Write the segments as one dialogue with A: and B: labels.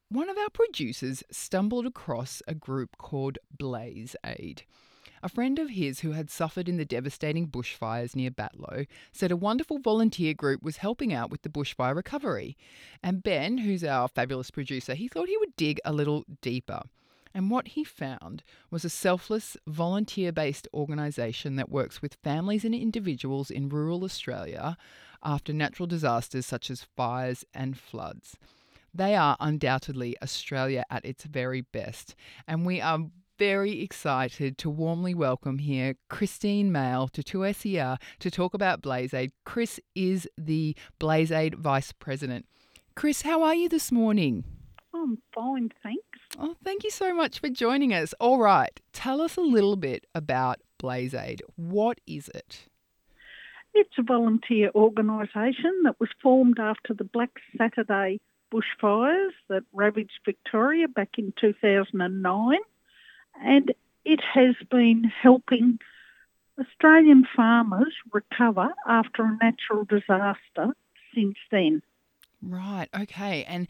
A: One of our producers stumbled across a group called Blaze Aid. A friend of his who had suffered in the devastating bushfires near Batlow said a wonderful volunteer group was helping out with the bushfire recovery. And Ben, who's our fabulous producer, he thought he would dig a little deeper. And what he found was a selfless, volunteer based organisation that works with families and individuals in rural Australia after natural disasters such as fires and floods. They are undoubtedly Australia at its very best, and we are very excited to warmly welcome here Christine Mail to 2SER to talk about BlazeAid. Chris is the BlazeAid Vice President. Chris, how are you this morning?
B: I'm fine, thanks.
A: Oh, thank you so much for joining us. All right, tell us a little bit about BlazeAid. What is it?
B: It's a volunteer organisation that was formed after the Black Saturday bushfires that ravaged Victoria back in 2009, and it has been helping Australian farmers recover after a natural disaster since then.
A: Right, okay. And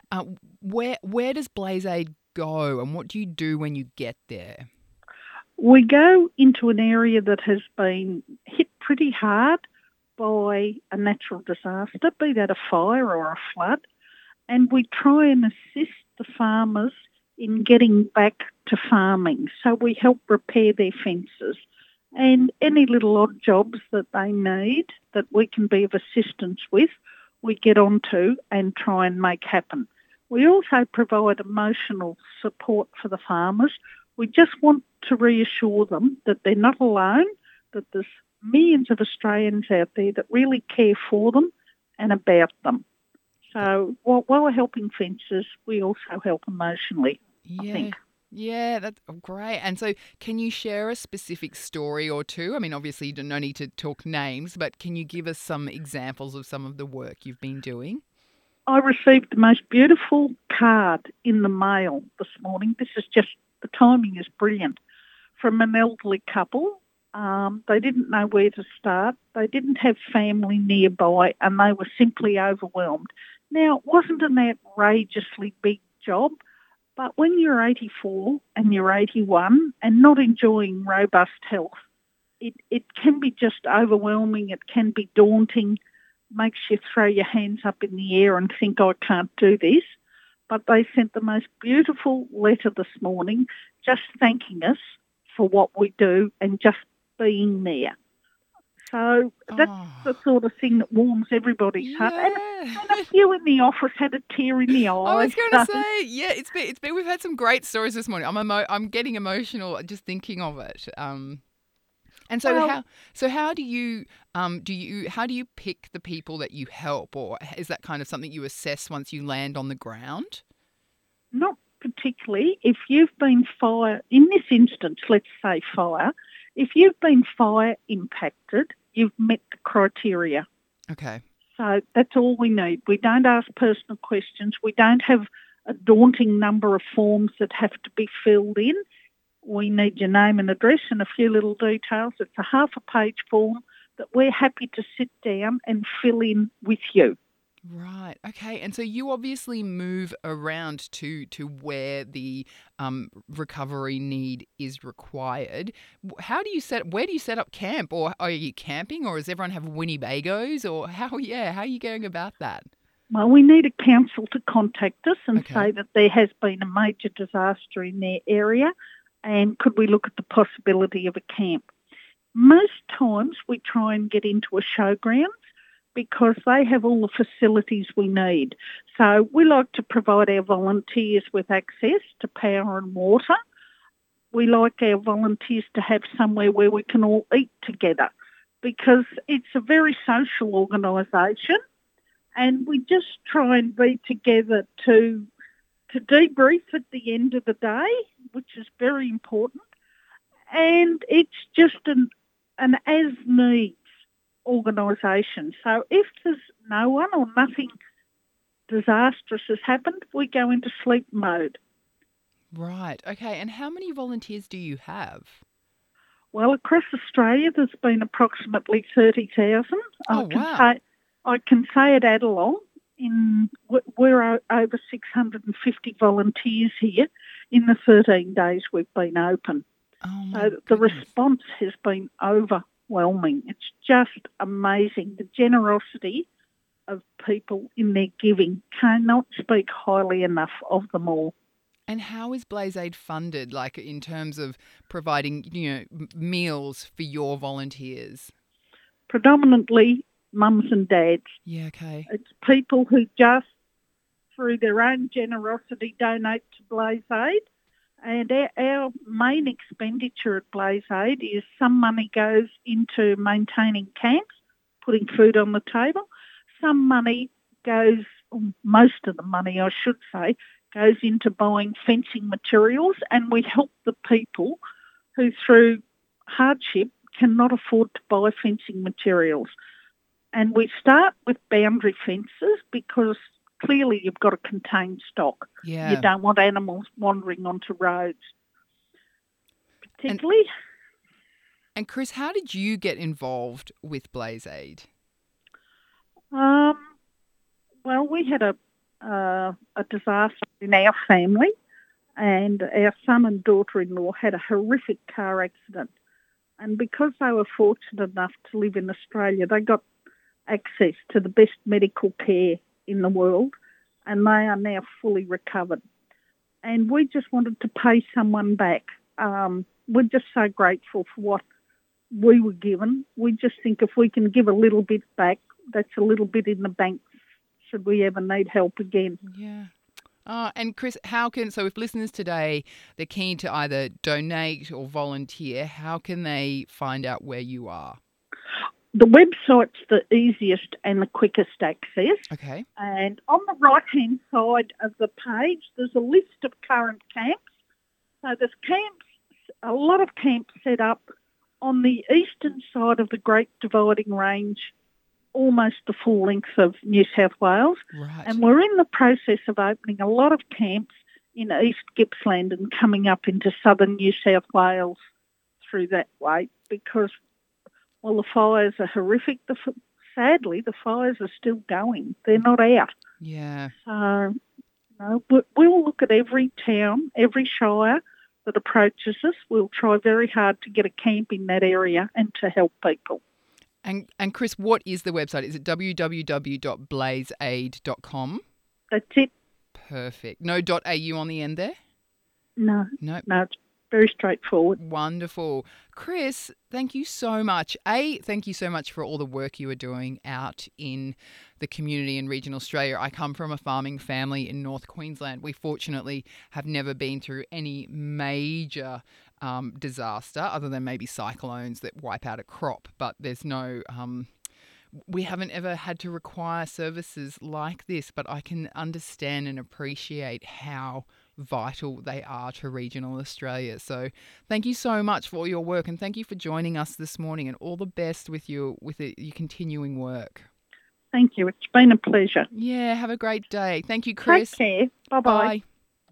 A: where does BlazeAid go, and what do you do when you get there?
B: We go into an area that has been hit pretty hard by a natural disaster, be that a fire or a flood, and we try and assist the farmers in getting back to farming. So we help repair their fences and any little odd jobs that they need that we can be of assistance with, we get onto and try and make happen. We also provide emotional support for the farmers. We just want to reassure them that they're not alone, that there's millions of Australians out there that really care for them and about them. So while we're helping fences, we also help emotionally, I think.
A: Yeah, that's great. And so, can you share a specific story or two? I mean, obviously, you don't no need to talk names, but can you give us some examples of some of the work you've been doing?
B: I received the most beautiful card in the mail this morning. This is just, the timing is brilliant, from an elderly couple. They didn't know where to start. They didn't have family nearby and they were simply overwhelmed. Now, it wasn't an outrageously big job, but when you're 84 and you're 81 and not enjoying robust health, it can be just overwhelming. It can be daunting, makes you throw your hands up in the air and think, I can't do this. But they sent the most beautiful letter this morning just thanking us for what we do and just being there. So that's the sort of thing that warms everybody's heart. And a few in the office had a tear in the
A: I
B: eye.
A: was going to say, yeah, it's been. We've had some great stories this morning. I'm getting emotional just thinking of it. And so
B: Well,
A: how do you how do you pick the people that you help, or is that kind of something you assess once you land on the ground?
B: not particularly. If you've been fire, in this instance, let's say fire, if you've been fire impacted, you've met the criteria.
A: Okay.
B: So that's all we need. We don't ask personal questions. We don't have a daunting number of forms that have to be filled in. We need your name and address and a few little details. It's a half a page form that we're happy to sit down and fill in with you.
A: Right. Okay. And so you obviously move around to where the recovery need is required. How do you Where do you set up camp, or are you camping, or does everyone have Winnebagos, or how? Yeah, how are you going about that?
B: Well, we need a council to contact us and
A: Okay.
B: say that there has been a major disaster in their area and could we look at the possibility of a camp. Most times we try and get into a showground because they have all the facilities we need. So we like to provide our volunteers with access to power and water. We like our volunteers to have somewhere where we can all eat together because it's a very social organisation and we just try and be together to debrief at the end of the day, which is very important. And it's just an as needs organisation. So if there's no one or nothing disastrous has happened, we go into sleep mode.
A: Right. Okay. And how many volunteers do you have?
B: Well, across Australia, there's been approximately 30,000.
A: Oh,
B: I can
A: wow.
B: say, I can say at Adelong, We're over 650 volunteers here in the 13 days we've been open.
A: Oh, my
B: So the
A: goodness.
B: response has been overwhelming. It's just amazing. The generosity of people in their giving, cannot speak highly enough of them all.
A: And how is Blaze Aid funded, like in terms of providing, meals for your volunteers?
B: Predominantly mums and dads.
A: Yeah, okay.
B: It's people who just, through their own generosity, donate to Blaze Aid. And our main expenditure at Blaze Aid is some money goes into maintaining camps, putting food on the table. Some money goes, most of the money I should say, goes into buying fencing materials, and we help the people who through hardship cannot afford to buy fencing materials. And we start with boundary fences because clearly you've got to contain stock.
A: Yeah.
B: You don't want animals wandering onto roads. Particularly.
A: And Chris, how did you get involved with Blaze Aid?
B: Well, we had a disaster in our family, and our son and daughter-in-law had a horrific car accident. And because they were fortunate enough to live in Australia, they got access to the best medical care in the world, and they are now fully recovered. And we just wanted to pay someone back. We're just so grateful for what we were given. We just think if we can give a little bit back, that's a little bit in the bank should we ever need help again.
A: Yeah. And Chris, so if listeners today, they're keen to either donate or volunteer, how can they find out where you are?
B: The website's the easiest and the quickest access.
A: Okay.
B: And on the right-hand side of the page, there's a list of current camps. So there's a lot of camps set up on the eastern side of the Great Dividing Range, almost the full length of New South Wales.
A: Right.
B: And we're in the process of opening a lot of camps in East Gippsland and coming up into southern New South Wales through that way because, well, the fires are horrific. Sadly, the fires are still going. They're not out.
A: Yeah.
B: So, we'll look at every town, every shire that approaches us. We'll try very hard to get a camp in that area and to help people.
A: And Chris, what is the website? Is it www.blazeaid.com?
B: That's it.
A: Perfect. No .au on the end there?
B: No.
A: Nope.
B: No, it's very straightforward.
A: Wonderful. Chris, thank you so much. Thank you so much for all the work you are doing out in the community in regional Australia. I come from a farming family in North Queensland. We fortunately have never been through any major disaster other than maybe cyclones that wipe out a crop, but there's no... we haven't ever had to require services like this, but I can understand and appreciate how vital they are to regional Australia. So thank you so much for all your work, and thank you for joining us this morning, and all the best with your continuing work.
B: Thank you. It's been a pleasure.
A: Yeah, have a great day. Thank you, Chris.
B: Take care. Bye-bye.
A: Bye.